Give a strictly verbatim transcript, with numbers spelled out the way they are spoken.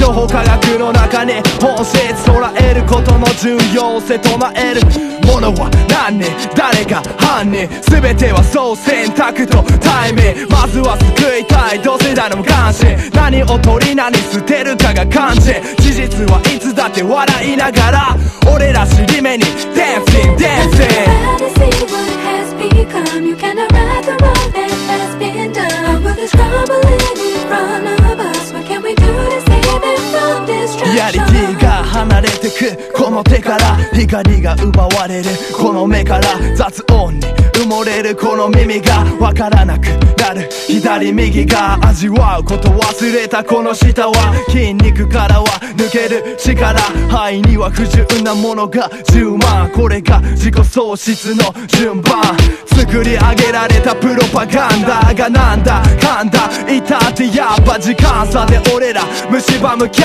情報科学の中に本質捉えることの重要性唱えるものは何人誰が犯人全てはそう選択とタイミングまずは救いたい同世代の無関心何を取り何捨てるかが肝心事実はいつだって笑いながら俺ら尻目に Dancing Dancing You cannot right the wrong that has been done Our world is crumbling in front of us What can we do to save it from destruction リアリティが離れてくこの手から光が奪われるこの目から雑音に埋もれるこの耳がわからなくなる左右が味わうこと忘れたこの舌は筋肉からは抜ける力肺には不純なものがじゅうまんこれが自己喪失の順番作り上げられたプロパガンダがなんだかんだいたってやっぱ時間差で俺ら蝕むキャ